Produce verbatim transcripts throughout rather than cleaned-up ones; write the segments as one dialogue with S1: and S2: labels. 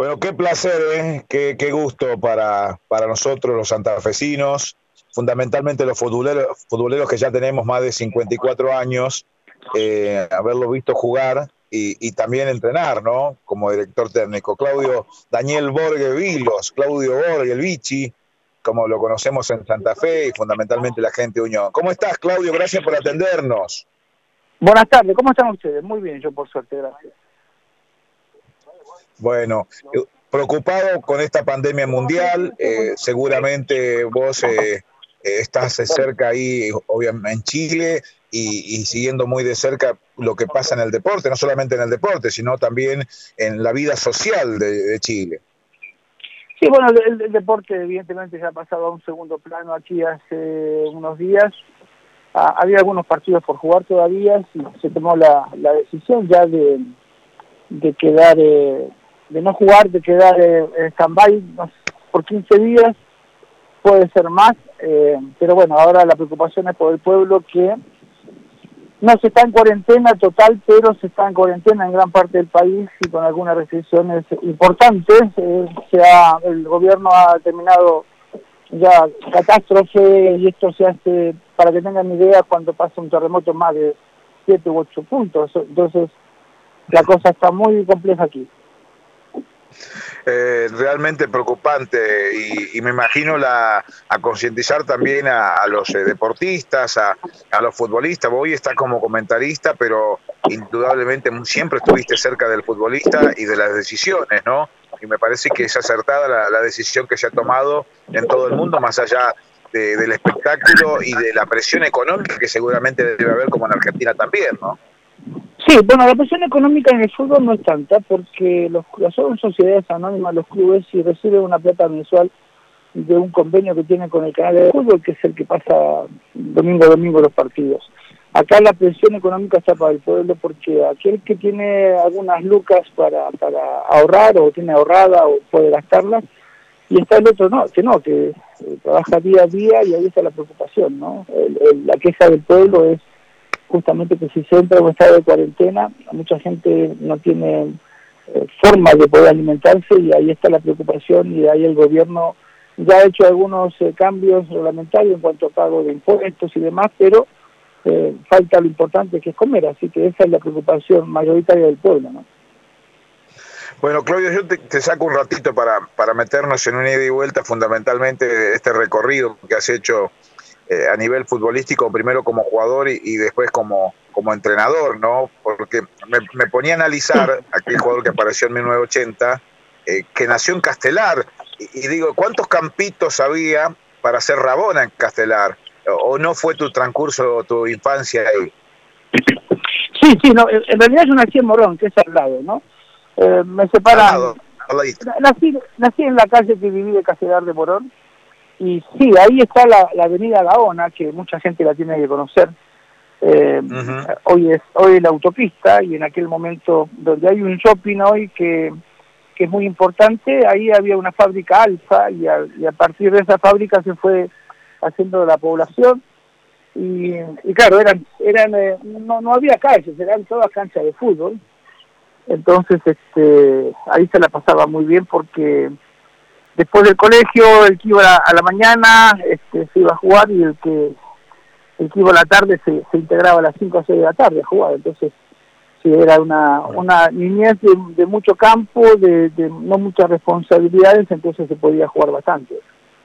S1: Bueno, qué placer, ¿eh? qué, qué gusto para, para nosotros los santafesinos, fundamentalmente los futboleros, futboleros que ya tenemos más de cincuenta y cuatro años, eh, haberlo visto jugar y, y también entrenar, ¿no? Como director técnico. Claudio Daniel Borge Vilos, Claudio Borge, el Vichy, como lo conocemos en Santa Fe y fundamentalmente la gente de Unión. ¿Cómo estás, Claudio? Gracias por atendernos.
S2: Buenas tardes, ¿cómo están ustedes? Muy bien, yo por suerte, gracias.
S1: Bueno, preocupado con esta pandemia mundial, eh, seguramente vos eh, estás cerca ahí, obviamente en Chile, y, y siguiendo muy de cerca lo que pasa en el deporte, no solamente en el deporte, sino también en la vida social de, de Chile.
S2: Sí, bueno, el, el deporte evidentemente ya ha pasado a un segundo plano aquí hace unos días. Ah, había algunos partidos por jugar todavía, y se tomó la, la decisión ya de, de quedar... Eh, de no jugar, de quedar eh, en stand-by no sé, por quince días, puede ser más, eh, pero bueno, ahora la preocupación es por el pueblo que no se está en cuarentena total, pero se está en cuarentena en gran parte del país y con algunas restricciones importantes. Eh, se ha, el gobierno ha determinado ya catástrofe y esto se hace, para que tengan idea, cuando pasa un terremoto más de siete u ocho puntos, entonces la cosa está muy compleja aquí.
S1: Eh, realmente preocupante y, y me imagino la, a concientizar también a, a los eh, deportistas, a, a los futbolistas. Hoy estás como comentarista, pero indudablemente siempre estuviste cerca del futbolista y de las decisiones, ¿no? Y me parece que es acertada la, la decisión que se ha tomado en todo el mundo, más allá de, del espectáculo y de la presión económica que seguramente debe haber como en Argentina también, ¿no?
S2: Sí, bueno, la presión económica en el fútbol no es tanta porque los, son sociedades anónimas los clubes y reciben una plata mensual de un convenio que tienen con el canal de fútbol, que es el que pasa domingo a domingo los partidos. Acá la presión económica está para el pueblo porque aquel que tiene algunas lucas para, para ahorrar o tiene ahorrada o puede gastarlas, y está el otro no, que no, que eh, trabaja día a día y ahí está la preocupación, ¿no? El, el, la queja del pueblo es justamente que si se entra en un estado de cuarentena, mucha gente no tiene eh, forma de poder alimentarse y ahí está la preocupación y ahí el gobierno ya ha hecho algunos eh, cambios reglamentarios en cuanto a pago de impuestos y demás, pero eh, falta lo importante que es comer, así que esa es la preocupación mayoritaria del pueblo, ¿no?
S1: Bueno, Claudio, yo te, te saco un ratito para, para meternos en una ida y vuelta fundamentalmente de este recorrido que has hecho eh, a nivel futbolístico, primero como jugador y, y después como, como entrenador, ¿no? Porque me, me ponía a analizar aquel jugador que apareció en mil novecientos ochenta, eh, que nació en Castelar, y, y digo, ¿cuántos campitos había para hacer Rabona en Castelar? ¿O no fue tu transcurso, tu infancia ahí?
S2: Sí, sí, no, en realidad yo nací en Morón, que es al lado, ¿no? Eh, me separan... Nací, nací en la calle que viví de Castelar de Morón, y sí, ahí está la, la avenida Gaona, que mucha gente la tiene que conocer. Eh, uh-huh. Hoy es hoy es la autopista, y en aquel momento, donde hay un shopping hoy que, que es muy importante, ahí había una fábrica Alfa, y a, y a partir de esa fábrica se fue haciendo la población, y, y claro, eran eran eh, no, no había calles, eran todas canchas de fútbol. Entonces este ahí se la pasaba muy bien porque después del colegio el que iba a la, a la mañana este, se iba a jugar, y el que el que iba a la tarde se, se integraba a las cinco o seis de la tarde a jugar. Entonces sí, era una una niñez de, de mucho campo, de, de no muchas responsabilidades, entonces se podía jugar bastante.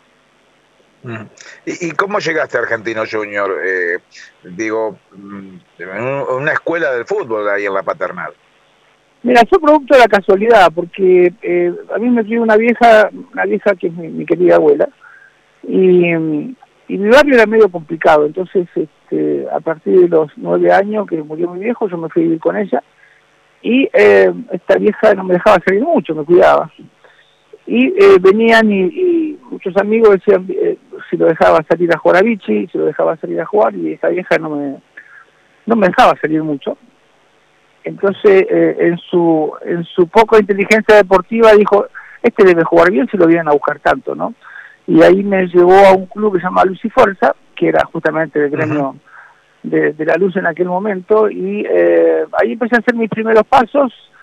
S1: ¿Y, ¿Y cómo llegaste a Argentino Junior? Eh, digo, en una escuela del fútbol ahí en la Paternal.
S2: Mira, fue producto de la casualidad, porque eh, a mí me crió una vieja, una vieja que es mi, mi querida abuela, y, y mi barrio era medio complicado, entonces este, a partir de los nueve años, que murió mi viejo, yo me fui a vivir con ella, y eh, esta vieja no me dejaba salir mucho, me cuidaba. Y eh, venían y, y muchos amigos decían eh, si lo dejaba salir a jugar a bichi, si lo dejaba salir a jugar, y esa vieja no me no me dejaba salir mucho. Entonces eh, en su en su poca inteligencia deportiva dijo, este debe jugar bien si lo vienen a buscar tanto, ¿no? Y ahí me llevó a un club que se llama Luz y Fuerza, que era justamente el gremio uh-huh. de, de la luz en aquel momento, y eh, ahí empecé a hacer mis primeros pasos.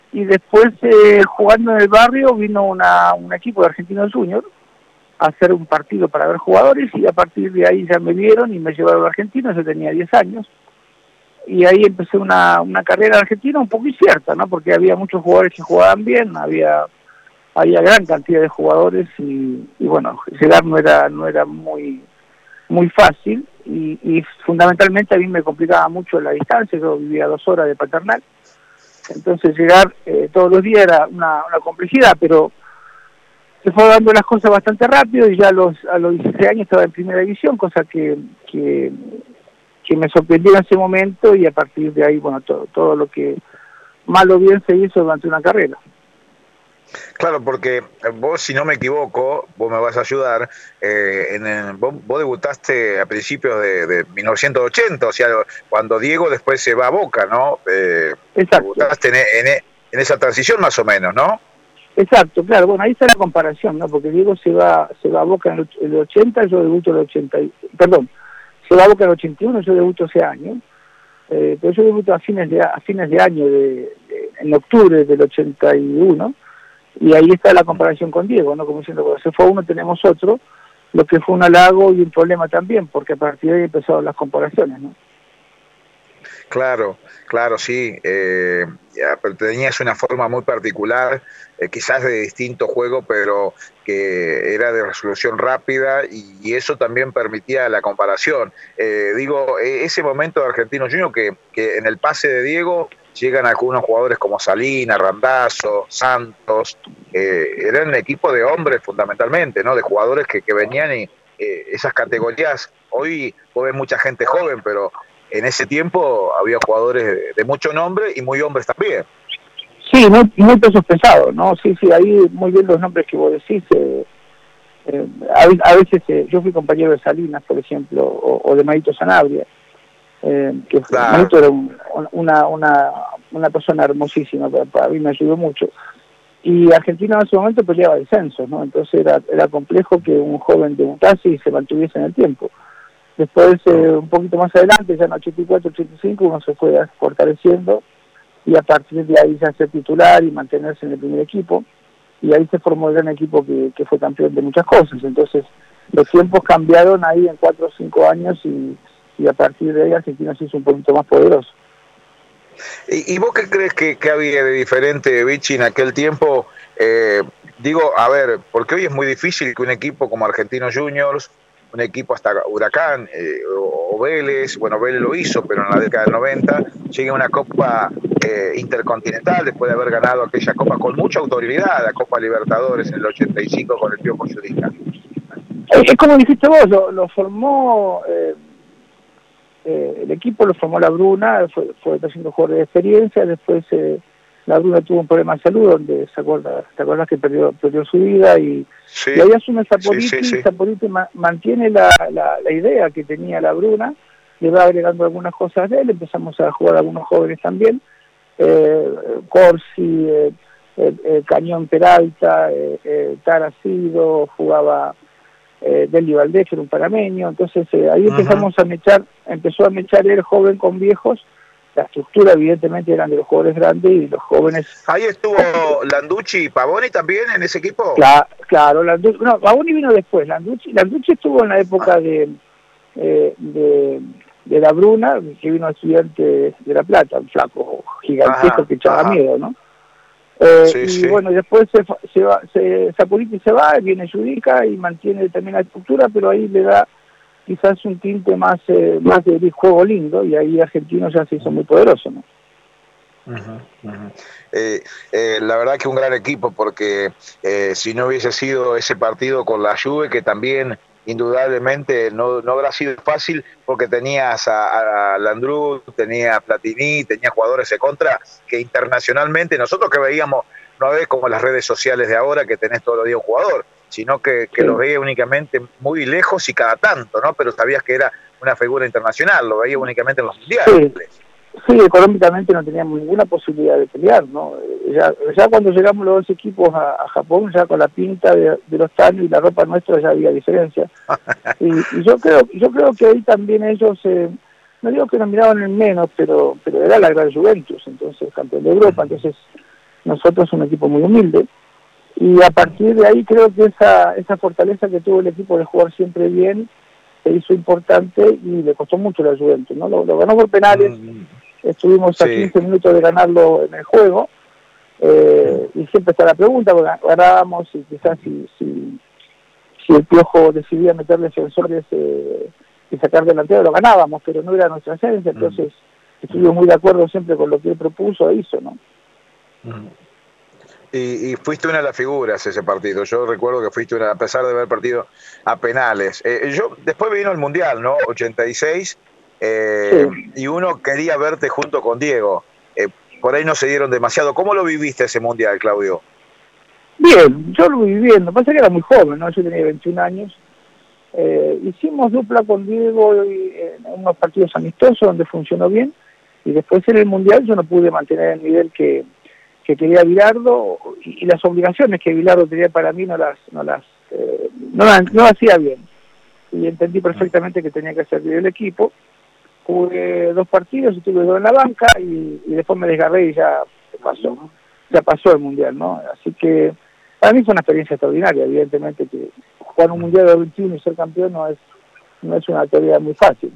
S2: y después eh, jugando en el barrio vino una, un equipo de Argentinos Juniors a hacer un partido para ver jugadores, y a partir de ahí ya me vieron y me llevaron a Argentina. Yo tenía diez años, y ahí empecé una, una carrera en Argentina un poco incierta, ¿no? Porque había muchos jugadores que jugaban bien, había había gran cantidad de jugadores, y, y bueno, llegar no era no era muy muy fácil, y, y fundamentalmente a mí me complicaba mucho la distancia. Yo vivía a dos horas de Paternal, entonces llegar eh, todos los días era una, una complejidad, pero se fue dando las cosas bastante rápido, y ya a los, a los dieciséis años estaba en primera división, cosa que, que, que me sorprendió en ese momento, y a partir de ahí, bueno, todo, todo lo que mal o bien se hizo durante una carrera.
S1: Claro, porque vos, si no me equivoco, vos me vas a ayudar, eh, en el, vos, vos debutaste a principios de, de mil novecientos ochenta, o sea, cuando Diego después se va a Boca, ¿no? Eh,
S2: Exacto.
S1: Debutaste en, en, en esa transición más o menos, ¿no?
S2: Exacto, claro, bueno, ahí está la comparación, ¿no? Porque Diego se va se va a Boca en el ochenta, yo debuto en el ochenta, perdón, se va a Boca en el ochenta y uno, yo debuto ese año, eh, pero yo debuto a fines de a fines de año, de, de, en octubre del ochenta y uno, y ahí está la comparación con Diego, ¿no? Como diciendo, cuando se fue uno tenemos otro, lo que fue un halago y un problema también, porque a partir de ahí empezaron las comparaciones, ¿no?
S1: Claro, claro, sí, eh, ya, pero tenías una forma muy particular, eh, quizás de distinto juego, pero que era de resolución rápida, y, y eso también permitía la comparación. Eh, digo, ese momento de Argentinos Juniors que, que en el pase de Diego llegan algunos jugadores como Salinas, Randazzo, Santos, eh, eran un equipo de hombres fundamentalmente, ¿no? De jugadores que, que venían y eh, esas categorías. Hoy vos ves mucha gente joven, pero en ese tiempo había jugadores de, de mucho nombre y muy hombres también.
S2: Sí, muy, muy pesos pesados, ¿no? Sí, sí, ahí muy bien los nombres que vos decís. Eh, eh, a, a veces eh, yo fui compañero de Salinas, por ejemplo, o, o de Marito Sanabria, eh, que claro. Marito era un, una, una, una persona hermosísima, para, para mí me ayudó mucho. Y Argentina en ese momento peleaba descensos, ¿no? Entonces era, era complejo que un joven debutase y se mantuviese en el tiempo. Después, eh, un poquito más adelante, ya en ochenta y cuatro, ochenta y cinco, uno se fue fortaleciendo, y a partir de ahí ya ser titular y mantenerse en el primer equipo, y ahí se formó el gran equipo que, que fue campeón de muchas cosas. Entonces, los tiempos cambiaron ahí en cuatro o cinco años, y, y a partir de ahí Argentina se hizo un poquito más poderoso.
S1: ¿Y, y vos qué crees que, que había de diferente, Vichy, en aquel tiempo? Eh, digo, a ver, porque hoy es muy difícil que un equipo como Argentinos Juniors, un equipo hasta Huracán eh, o, o Vélez, bueno, Vélez lo hizo, pero en la década del noventa, llegue a una Copa eh, Intercontinental después de haber ganado aquella Copa con mucha autoridad, la Copa Libertadores en el ochenta y cinco con el Piojo Judica.
S2: Es como dijiste vos, lo, lo formó, eh, eh, el equipo lo formó la Bruna, fue, fue haciendo jugadores de experiencia, después eh, la Bruna tuvo un problema de salud, donde se acuerda, te acuerdas que perdió, perdió su vida, y, sí, y ahí asume Saporiti, sí, sí, sí. y Saporiti ma mantiene la, la, la idea que tenía la Bruna, le va agregando algunas cosas de él, empezamos a jugar algunos jóvenes también, eh, Corsi, eh, eh, eh, Cañón Peralta, eh, eh, Taracido, jugaba eh, Deli Valdés, que era un panameño, entonces eh, ahí uh-huh. empezamos a mechar, empezó a mechar el joven con viejos. La estructura evidentemente eran de los jugadores grandes y los jóvenes.
S1: Ahí estuvo Landucci y Pavoni también en ese equipo.
S2: Claro, claro, Landucci, no, Pavoni vino después. Landucci, Landucci estuvo en la época ah. de, eh, de de la Bruna, que vino estudiante de La Plata, un flaco gigantesco que echaba ajá. miedo, ¿no? Eh, sí, y sí. bueno, después se, se va, se, Saporiti se va, viene Judica y mantiene también la estructura, pero ahí le da quizás un tinte más eh, más de juego lindo, y ahí Argentino ya se hizo muy poderoso, ¿no?
S1: Uh-huh, uh-huh. Eh, eh, la verdad que un gran equipo, porque eh, si no hubiese sido ese partido con la Juve, que también indudablemente no, no habrá sido fácil, porque tenías a, a Landru, tenías a Platini, tenías jugadores de contra que internacionalmente, nosotros que veíamos, no ves como las redes sociales de ahora que tenés todos los días un jugador, sino que, que sí. los veías únicamente muy lejos y cada tanto, ¿no? Pero sabías que era una figura internacional, lo veías únicamente en los mundiales.
S2: Sí. Sí, económicamente no teníamos ninguna posibilidad de pelear, ¿no? Ya, ya cuando llegamos los dos equipos a, a Japón, ya con la pinta de, de los tanos y la ropa nuestra ya había diferencia. Y, y yo creo yo creo que ahí también ellos, eh, no digo que nos miraban en menos, pero pero era la gran Juventus, entonces campeón de Europa, entonces nosotros un equipo muy humilde, y a partir de ahí creo que esa, esa fortaleza que tuvo el equipo de jugar siempre bien, se hizo importante y le costó mucho la Juventus, ¿no? Lo, lo ganó por penales, mm, estuvimos sí. a quince minutos de ganarlo en el juego, eh, y siempre está la pregunta, porque ganábamos y quizás si, si, si el Piojo decidía meter defensores eh, y sacar delantero, lo ganábamos, pero no era nuestra esencia, entonces mm. estuvimos muy de acuerdo siempre con lo que él propuso e hizo, ¿no?
S1: Mm. Y, y fuiste una de las figuras ese partido. Yo recuerdo que fuiste una, a pesar de haber partido a penales. Eh, yo después vino el Mundial, ¿no? ochenta y seis, eh, sí. Y uno quería verte junto con Diego. Eh, por ahí no se dieron demasiado. ¿Cómo lo viviste ese Mundial, Claudio?
S2: Bien, yo lo viví bien. Lo que pasa es que era muy joven, ¿no? Yo tenía veintiún años. Eh, hicimos dupla con Diego en unos partidos amistosos donde funcionó bien. Y después en el Mundial yo no pude mantener el nivel que... que quería Bilardo, y, y las obligaciones que Bilardo tenía para mí no las no las eh, no, no hacía bien, y entendí perfectamente que tenía que hacer bien el equipo. Jugué dos partidos, estuve dos en la banca y, y después me desgarré y ya pasó, ¿no? Ya pasó el Mundial, ¿no? Así que para mí fue una experiencia extraordinaria. Evidentemente que jugar un Mundial de veintiuno y ser campeón no es no es una teoría muy fácil.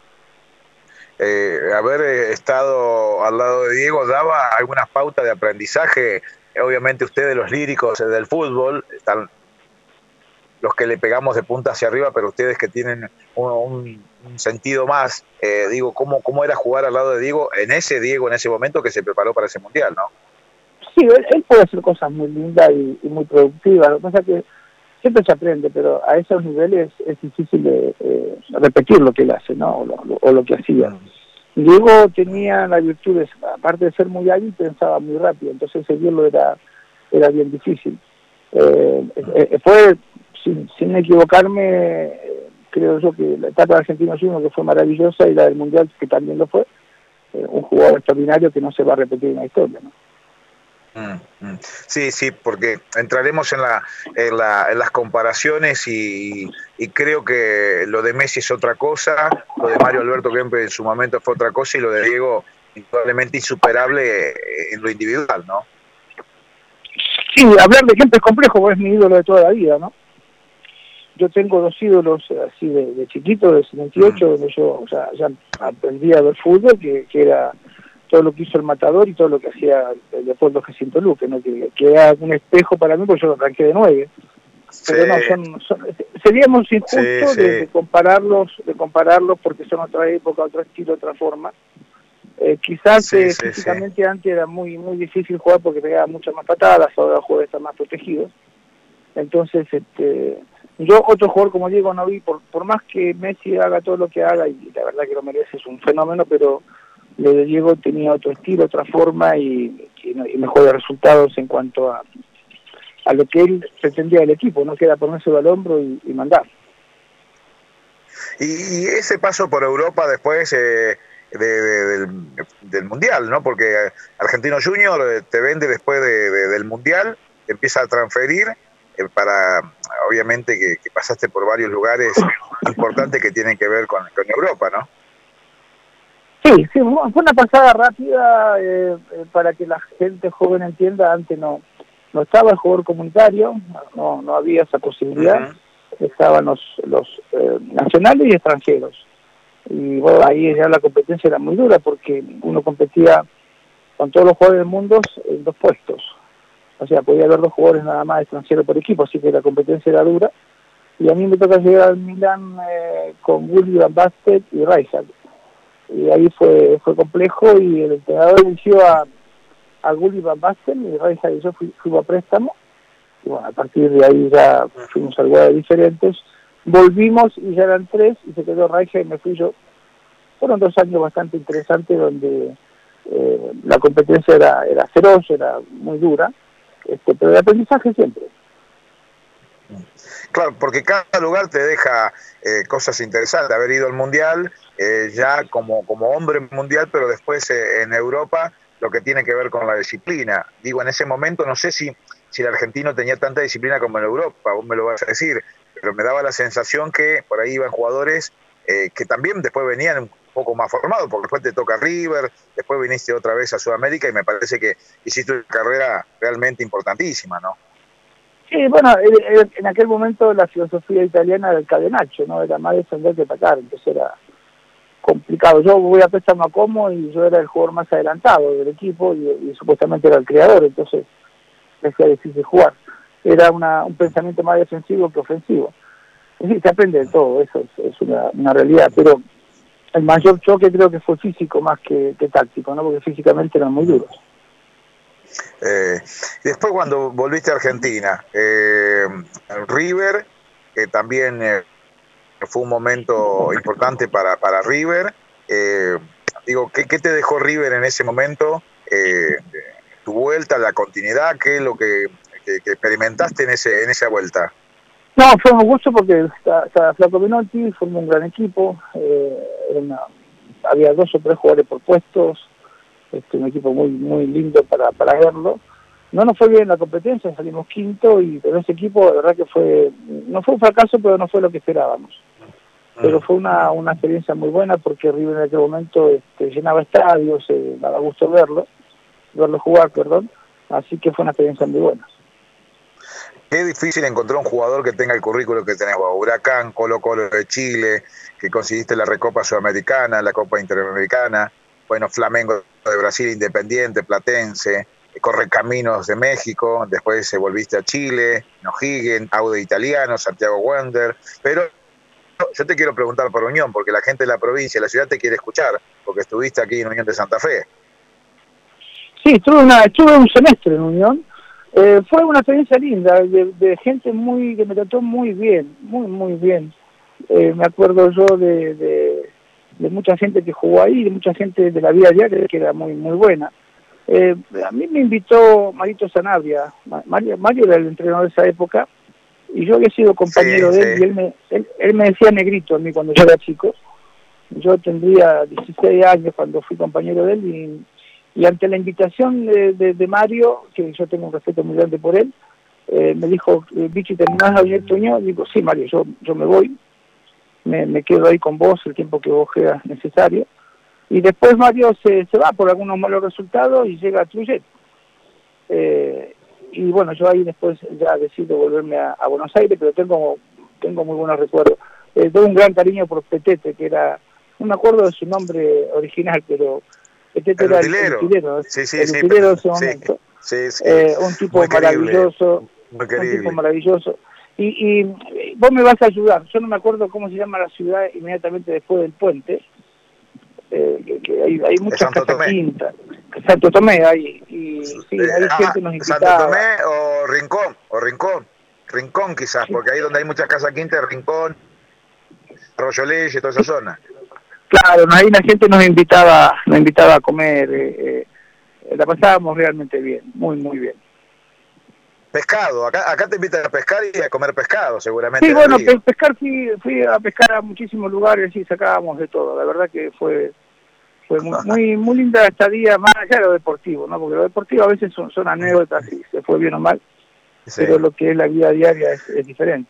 S1: Eh, haber estado al lado de Diego daba algunas pautas de aprendizaje. Obviamente ustedes, los líricos del fútbol, están los que le pegamos de punta hacia arriba, pero ustedes que tienen un, un, un sentido más, eh, digo, ¿cómo, ¿cómo era jugar al lado de Diego, en ese Diego, en ese momento que se preparó para ese Mundial, ¿no?
S2: Sí, él, él puede hacer cosas muy lindas y, y muy productivas. Lo que pasa es que siempre se aprende, pero a esos niveles es difícil de eh, repetir lo que él hace, ¿no? O lo, o lo que hacía. Mm. Diego tenía la virtud de, aparte de ser muy hábil, pensaba muy rápido, entonces seguirlo era era bien difícil. Eh, eh, fue, sin, sin equivocarme, eh, creo yo que la etapa de Argentinos Juniors que fue maravillosa y la del Mundial que también lo fue, eh, un jugador extraordinario que no se va a repetir en la historia, ¿no?
S1: Sí, sí, porque entraremos en, la, en, la, en las comparaciones y, y creo que lo de Messi es otra cosa, lo de Mario Alberto Kempes en su momento fue otra cosa y lo de Diego indudablemente insuperable en lo individual, ¿no?
S2: Sí, hablar de Kempes es complejo, porque es mi ídolo de toda la vida, ¿no? Yo tengo dos ídolos así de, de chiquito, de setenta y ocho, mm. donde yo o sea, ya aprendí a ver fútbol, que, que era todo lo que hizo el Matador y todo lo que hacía el Leopoldo Jacinto Luque, ¿no? que, que era un espejo para mí, porque yo lo arranqué de nueve. Sí. Pero no, son, son, seríamos injustos sí, sí. De, de compararlos, de compararlos porque son otra época, otro estilo, otra forma. Eh, quizás sí, eh, sí, físicamente sí. Antes era muy muy difícil jugar porque pegaba muchas más patadas, ahora los jugadores están más protegidos. Entonces, este, yo otro jugador como Diego no vi, por, por más que Messi haga todo lo que haga, y la verdad que lo merece, es un fenómeno, pero lo de Diego tenía otro estilo, otra forma y, y, y mejores resultados en cuanto a, a lo que él pretendía del equipo, no queda ponérselo al hombro y, y mandar.
S1: Y, y ese paso por Europa después eh, de, de, del, del Mundial, ¿no? Porque Argentino Junior te vende después de, de, del Mundial, te empieza a transferir eh, para, obviamente que, que pasaste por varios lugares importantes que tienen que ver con, con Europa, ¿no?
S2: Sí, sí, fue una pasada rápida eh, eh, para que la gente joven entienda. Antes no no estaba el jugador comunitario, no no había esa posibilidad. Uh-huh. Estaban los los eh, nacionales y extranjeros. Y bueno, ahí ya la competencia era muy dura porque uno competía con todos los jugadores del mundo en dos puestos. O sea, podía haber dos jugadores nada más extranjeros por equipo, así que la competencia era dura. Y a mí me toca llegar al Milan eh, con Gulli, Van Basten y Rijkaard. Y ahí fue fue complejo y el entrenador eligió a, a Gulli, Van Basten y Rijkaard y yo fui, fuimos a préstamo. Y bueno, a partir de ahí ya fuimos a lugares diferentes. Volvimos y ya eran tres y se quedó Rijkaard y me fui yo. Fueron dos años bastante interesantes donde eh, la competencia era, era feroz, era muy dura, este, pero el aprendizaje siempre.
S1: Claro, porque cada lugar te deja eh, cosas interesantes. Haber ido al Mundial, eh, ya como, como hombre mundial, pero después eh, en Europa, lo que tiene que ver con la disciplina. Digo, en ese momento no sé si, si el argentino tenía tanta disciplina como en Europa, vos me lo vas a decir, pero me daba la sensación que por ahí iban jugadores eh, que también después venían poco más formado, porque después te toca River, después viniste otra vez a Sudamérica y me parece que hiciste una carrera realmente importantísima, ¿no?
S2: Sí, bueno, en aquel momento la filosofía italiana era el cadenaccio, ¿no? Era más defender que atacar, entonces era complicado. Yo voy a préstamo a Como y yo era el jugador más adelantado del equipo y, y supuestamente era el creador, entonces me hacía difícil jugar. Era una, un pensamiento más defensivo que ofensivo. Y sí, se aprende de todo, eso es, es una, una realidad, pero el mayor choque creo que fue físico más que, que táctico, ¿no? Porque físicamente eran muy duros.
S1: Eh, después cuando volviste a Argentina, eh, River, que también eh, fue un momento importante para, para River, eh, digo, ¿qué, ¿qué te dejó River en ese momento? Eh, tu vuelta, la continuidad, ¿qué es lo que, que, que experimentaste en, ese, en esa vuelta?
S2: No, fue un gusto porque está Flaco Menotti, formó un gran equipo, eh, una, había dos o tres jugadores por puestos, este, un equipo muy muy lindo para, para verlo. No nos fue bien la competencia, salimos quinto, y pero ese equipo, la verdad que fue, no fue un fracaso, pero no fue lo que esperábamos. Pero fue una, una experiencia muy buena porque River en aquel momento este, llenaba estadios, eh, daba gusto verlo, verlo jugar, perdón, así que fue una experiencia muy buena.
S1: Qué difícil encontrar un jugador que tenga el currículo que tenés vos. Huracán, Colo Colo de Chile, que conseguiste la Recopa Sudamericana, la Copa Interamericana, bueno, Flamengo de Brasil, Independiente, Platense, Correcaminos de México, después se volviste a Chile, O'Higgins, Aude Italiano, Santiago Wander, pero yo te quiero preguntar por Unión, porque la gente de la provincia, de la ciudad te quiere escuchar, porque estuviste aquí en Unión de Santa Fe.
S2: Sí, estuve, una, estuve un semestre en Unión. Eh, fue una experiencia linda, de, de gente muy que me trató muy bien, muy, muy bien. Eh, me acuerdo yo de, de, de mucha gente que jugó ahí, de mucha gente de la vida diaria que era muy, muy buena. Eh, a mí me invitó Marito Sanabria. Mario, Mario era el entrenador de esa época, y yo había sido compañero sí, de él, sí. y él me, él, él me decía negrito a mí cuando yo era chico. Yo tendría dieciséis años cuando fui compañero de él, y Y ante la invitación de, de, de Mario, que yo tengo un respeto muy grande por él, eh, me dijo, Vichy, ¿terminás a venir Unión? Digo, sí, Mario, yo, yo me voy, me, me quedo ahí con vos el tiempo que vos creas necesario. Y después Mario se, se va por algunos malos resultados y llega a Trujillo. Eh, y bueno, yo ahí después ya decido volverme a, a Buenos Aires, pero tengo, tengo muy buenos recuerdos. Eh, tengo un gran cariño por Petete, que era, no me acuerdo de su nombre original, pero... Petete era el utilero,
S1: sí, sí,
S2: el
S1: sí,
S2: utilero de ese momento.
S1: Sí, sí,
S2: eh, un tipo muy maravilloso, muy un tipo maravilloso. Y, y vos me vas a ayudar. Yo no me acuerdo cómo se llama la ciudad inmediatamente después del puente. Eh, que, que hay, hay muchas casas quintas. Santo Tomé, ahí. Y sí,
S1: eh,
S2: ahí
S1: ah,
S2: siempre nos invitaba.
S1: Santo Tomé o Rincón, o Rincón. Rincón quizás, sí. Porque ahí donde hay muchas casas quintas, Rincón, Arroyo Leyes, toda esa zona.
S2: Claro, ahí la gente nos invitaba, nos invitaba a comer, eh, eh, la pasábamos realmente bien, muy, muy bien.
S1: Pescado, acá, acá te invitan a pescar y a comer pescado, seguramente.
S2: Sí, bueno, pe pescar, fui, fui a pescar a muchísimos lugares y sacábamos de todo, la verdad que fue fue muy, muy, muy linda estadía, más allá de lo deportivo, ¿no? Porque lo deportivo a veces son, son anécdotas y se fue bien o mal, sí. Pero lo que es la vida diaria es, es diferente.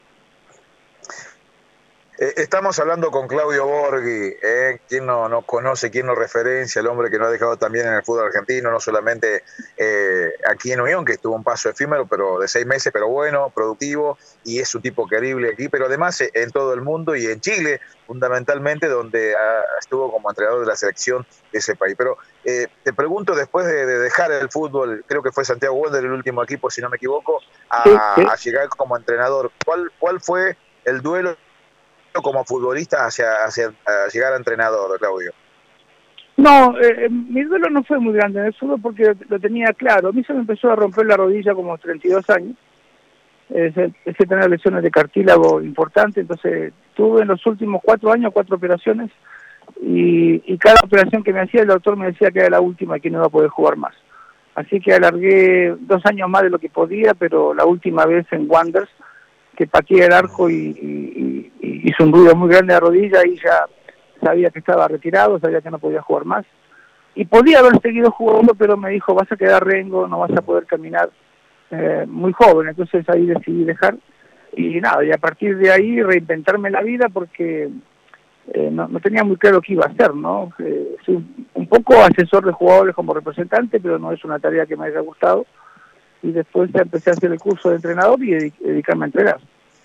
S1: Eh, estamos hablando con Claudio Borghi, eh, quien no, no conoce, quien no referencia, el hombre que nos ha dejado también en el fútbol argentino, no solamente eh, aquí en Unión, que estuvo un paso efímero, pero de seis meses, pero bueno, productivo, y es un tipo querible aquí, pero además eh, en todo el mundo y en Chile, fundamentalmente, donde ah, estuvo como entrenador de la selección de ese país. Pero eh, te pregunto, después de, de dejar el fútbol, creo que fue Santiago Wander el último equipo, si no me equivoco, a, sí, sí. a llegar como entrenador, ¿cuál, cuál fue el duelo como futbolista hacia, hacia a llegar a entrenador, Claudio?
S2: No, eh, mi duelo no fue muy grande en el fútbol porque lo tenía claro. A mí se me empezó a romper la rodilla como treinta y dos años. Empecé a tener lesiones de cartílago importantes, entonces tuve en los últimos cuatro años cuatro operaciones y, y cada operación que me hacía el doctor me decía que era la última y que no iba a poder jugar más. Así que alargué dos años más de lo que podía, pero la última vez en Wanderers, que pateé el arco y, y, y hizo un ruido muy grande de rodilla y ya sabía que estaba retirado, sabía que no podía jugar más. Y podía haber seguido jugando, pero me dijo, vas a quedar rengo, no vas a poder caminar, eh, muy joven. Entonces ahí decidí dejar. Y nada, y a partir de ahí reinventarme la vida porque eh, no, no tenía muy claro qué iba a hacer, ¿no? Eh, soy un, un poco asesor de jugadores como representante, pero no es una tarea que me haya gustado. Y después ya empecé a hacer el curso de entrenador y dedic- dedicarme a entrenar.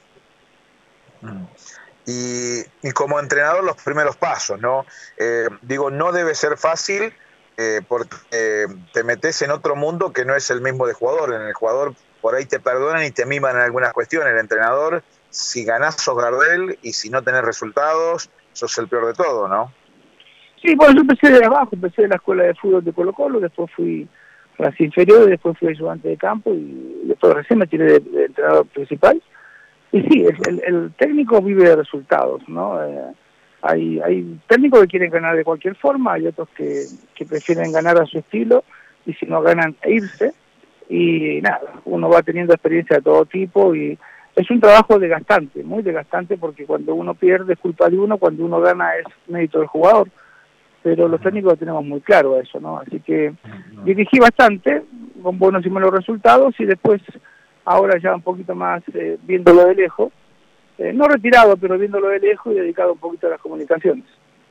S1: Y, y como entrenador los primeros pasos, ¿no? Eh, digo, no debe ser fácil eh, porque eh, te metes en otro mundo que no es el mismo de jugador. En el jugador por ahí te perdonan y te miman en algunas cuestiones. El entrenador, si ganás sos Gardel y si no tenés resultados, sos el peor de todo, ¿no?
S2: Sí, bueno, yo empecé de abajo, empecé en la escuela de fútbol de Colo Colo, después fui a las inferiores, después fui ayudante de campo y después recién me tiré de, de entrenador principal. Y sí, el, el, el técnico vive de resultados, ¿no? Eh, hay, hay técnicos que quieren ganar de cualquier forma, hay otros que, que prefieren ganar a su estilo y si no ganan, irse. Y nada, uno va teniendo experiencia de todo tipo y es un trabajo desgastante, muy desgastante porque cuando uno pierde es culpa de uno, cuando uno gana es mérito del jugador. Pero los técnicos lo tenemos muy claro eso, ¿no? Así que dirigí bastante, con buenos y malos resultados, y después, ahora ya un poquito más eh, viéndolo de lejos, eh, no retirado, pero viéndolo de lejos y dedicado un poquito a las comunicaciones.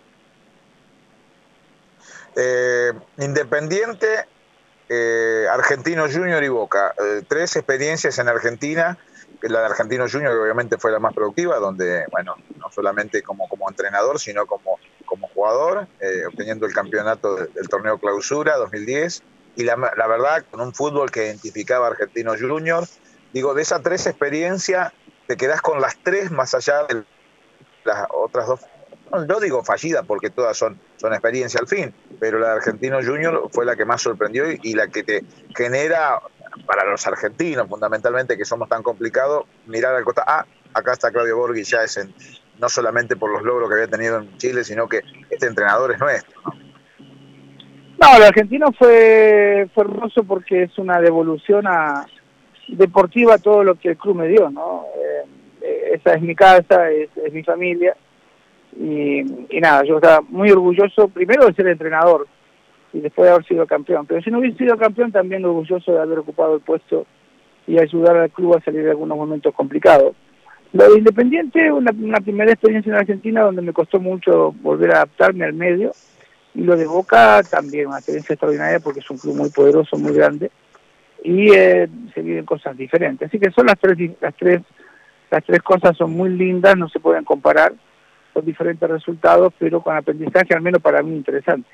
S1: Eh, Independiente, eh, Argentino Junior y Boca, eh, tres experiencias en Argentina. La de Argentino Junior obviamente fue la más productiva, donde, bueno, no solamente como, como entrenador, sino como, como jugador, eh, obteniendo el campeonato de, del torneo Clausura dos mil diez, y la, la verdad, con un fútbol que identificaba a Argentino Junior. Digo, de esas tres experiencias, te quedás con las tres más allá de las otras dos. No, no digo fallida porque todas son, son experiencia al fin, pero la de Argentino Junior fue la que más sorprendió y, y la que te genera, para los argentinos fundamentalmente, que somos tan complicados, mirar al costado. Ah, acá está Claudio Borghi, ya es en, no solamente por los logros que había tenido en Chile, sino que este entrenador es nuestro, ¿no?
S2: No, el argentino fue, fue hermoso porque es una devolución a, deportiva a todo lo que el club me dio, ¿no? Eh, esa es mi casa, es, es mi familia. Y, y nada, yo estaba muy orgulloso primero de ser entrenador y después de haber sido campeón, pero si no hubiese sido campeón también orgulloso de haber ocupado el puesto y ayudar al club a salir de algunos momentos complicados. Lo de Independiente, una, una primera experiencia en Argentina donde me costó mucho volver a adaptarme al medio, y lo de Boca también una experiencia extraordinaria porque es un club muy poderoso, muy grande, y eh, se viven cosas diferentes. Así que son las tres, las tres, las tres cosas son muy lindas, no se pueden comparar, con diferentes resultados, pero con aprendizaje, al menos para mí, interesante.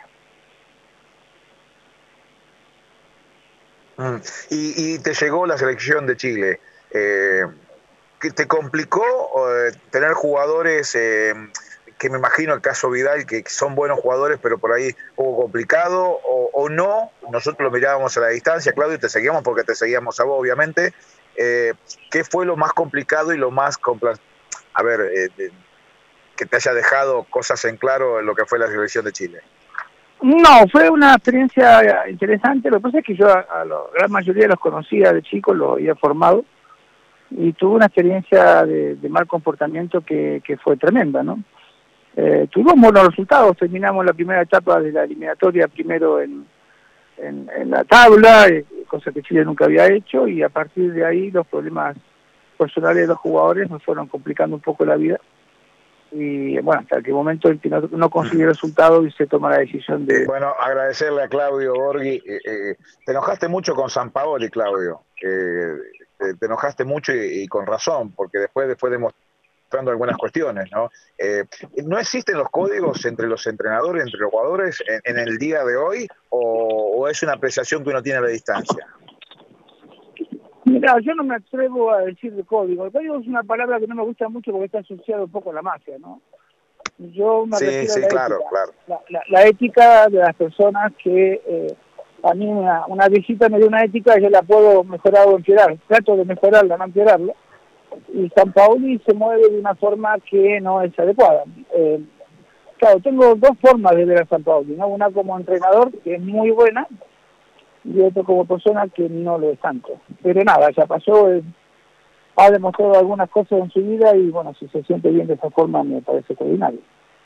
S1: Mm. Y, y te llegó la selección de Chile. Eh, ¿que te complicó eh, tener jugadores, eh, que me imagino el caso Vidal, que son buenos jugadores, pero por ahí un poco complicado, o, o no? Nosotros lo mirábamos a la distancia, Claudio, y te seguíamos porque te seguíamos a vos, obviamente. Eh, ¿Qué fue lo más complicado y lo más compla- a ver, eh, de, que te haya dejado cosas en claro en lo que fue la selección de Chile?
S2: No, fue una experiencia interesante. Lo que pasa es que yo a, a la gran mayoría los conocía de chicos, los había formado, y tuve una experiencia de, de mal comportamiento que, que fue tremenda, ¿no? Eh, tuvimos buenos resultados, terminamos la primera etapa de la eliminatoria primero en, en, en la tabla, eh, cosa que Chile nunca había hecho, y a partir de ahí los problemas personales de los jugadores nos fueron complicando un poco la vida. Y bueno, hasta el momento en que no, no consiguió resultados y se toma la decisión de...
S1: Eh, bueno, agradecerle a Claudio Borghi. Eh, eh, te enojaste mucho con Sampaoli, Claudio. Eh, te, te enojaste mucho y, y con razón, porque después, después demostrando algunas cuestiones, ¿no? Eh, ¿No existen los códigos entre los entrenadores, entre los jugadores en, en el día de hoy, o, o es una apreciación que uno tiene a la distancia?
S2: Mira, yo no me atrevo a decir de código. El código es una palabra que no me gusta mucho porque está asociado un poco a la mafia, ¿no? Yo me
S1: Sí,
S2: refiero a
S1: sí,
S2: la
S1: claro,
S2: ética.
S1: claro.
S2: La, la, la ética de las personas que... Eh, a mí una, una visita me dio una ética y yo la puedo mejorar o empeorar. Trato de mejorarla, no empeorarla. Y Sampaoli se mueve de una forma que no es adecuada. Eh, claro, tengo dos formas de ver a Sampaoli, ¿no? Una como entrenador, que es muy buena, y otro como persona que no lo es tanto. Pero nada, ya pasó, eh, ha demostrado algunas cosas en su vida y bueno, si se siente bien de esa forma me parece extraordinario.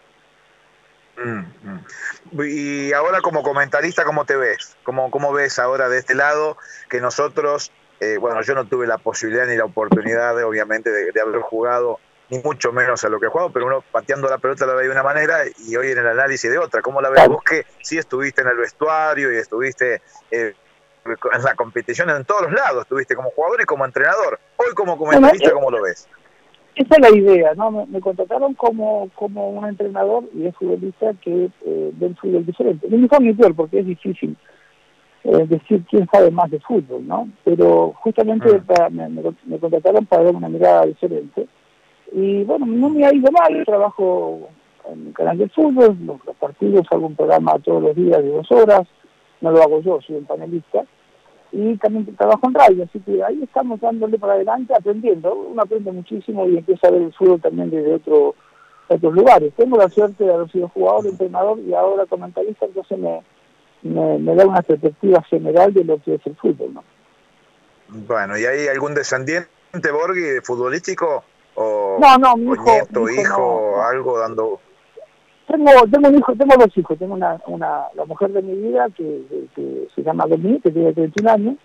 S1: Mm, mm. Y ahora como comentarista, ¿cómo te ves? ¿Cómo, cómo ves ahora de este lado que nosotros, eh, bueno, yo no tuve la posibilidad ni la oportunidad, de, obviamente, de, de haber jugado ni mucho menos a lo que ha jugado, pero uno pateando la pelota la ve de una manera y hoy en el análisis de otra. ¿Cómo la ves vos, que sí estuviste en el vestuario y estuviste eh, en la competición en todos los lados, estuviste como jugador y como entrenador? Hoy como comentarista, ¿cómo lo ves?
S2: Esa es la idea, ¿no? Me, me contrataron como, como un entrenador y es futbolista que eh, del fútbol diferente. Ni mejor ni peor, porque es difícil eh, decir quién sabe más de fútbol, ¿no? Pero justamente mm. para, me, me, me contrataron para dar una mirada diferente. Y bueno, no me ha ido mal, trabajo en el canal de fútbol, los, los partidos, hago un programa todos los días de dos horas, no lo hago yo, soy un panelista. Y también trabajo en radio, así que ahí estamos dándole para adelante, aprendiendo. Uno aprende muchísimo y empieza a ver el fútbol también desde otro, otros lugares. Tengo la suerte de haber sido jugador, entrenador y ahora comentarista, entonces me, me, me da una perspectiva general de lo que es el fútbol, ¿no?
S1: Bueno, ¿y hay algún descendiente, Borghi, futbolístico? ¿O,
S2: no, no, mi hijo,
S1: o nieto,
S2: mi hijo,
S1: hijo,
S2: no, no.
S1: algo dando...?
S2: Tengo, tengo un hijo, tengo dos hijos, tengo una, una la mujer de mi vida que, que, que se llama Dominique, que tiene treinta y un años,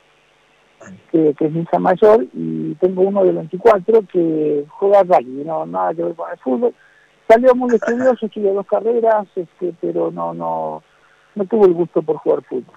S2: que, que es mi hija mayor, y tengo uno de veinticuatro que juega rugby, no nada que ver con el fútbol. Salió muy estudioso, estudió dos carreras, este, pero no, no, no tuvo el gusto por jugar fútbol.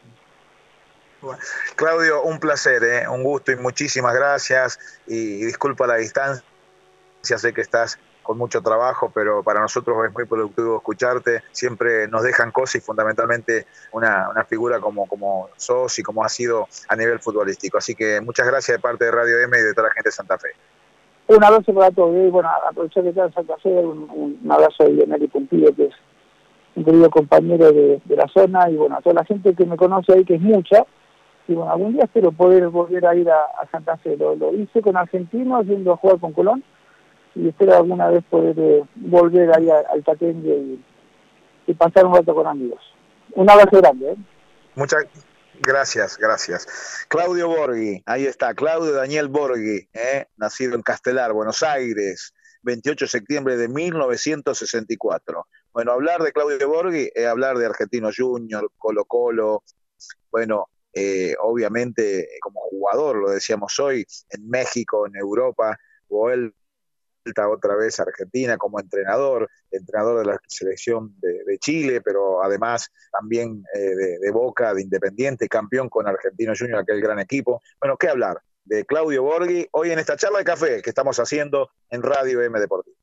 S1: Bueno, Claudio, un placer, ¿eh? Un gusto y muchísimas gracias, y, y disculpa la distancia, sé que estás con mucho trabajo, pero para nosotros es muy productivo escucharte, siempre nos dejan cosas y fundamentalmente una, una figura como, como sos y como has sido a nivel futbolístico. Así que muchas gracias de parte de Radio M y de toda la gente de Santa Fe.
S2: Un abrazo para todos, y bueno, aprovechar que está en Santa Fe, un, un abrazo a Lionel Pumpido, que es un querido compañero de, de la zona, y bueno, a toda la gente que me conoce ahí, que es mucha, y bueno, algún día espero poder volver a ir a, a Santa Fe. Lo, lo hice con Argentinos, yendo a jugar con Colón, y espero alguna vez poder eh, volver ahí a, al Taquengue y, y pasar un rato con amigos. Un abrazo grande, ¿eh?
S1: Muchas gracias, gracias. Claudio Borghi, ahí está, Claudio Daniel Borghi, ¿eh? Nacido en Castelar, Buenos Aires, veintiocho de septiembre de mil novecientos sesenta y cuatro. Bueno, hablar de Claudio Borghi es hablar de Argentinos Juniors, Colo Colo, bueno, eh, obviamente como jugador, lo decíamos hoy, en México, en Europa, o él otra vez a Argentina como entrenador, entrenador de la selección de, de Chile, pero además también eh, de, de Boca, de Independiente, campeón con Argentinos Juniors, aquel gran equipo. Bueno, ¿qué hablar de Claudio Borghi hoy en esta charla de café que estamos haciendo en Radio M Deportivo?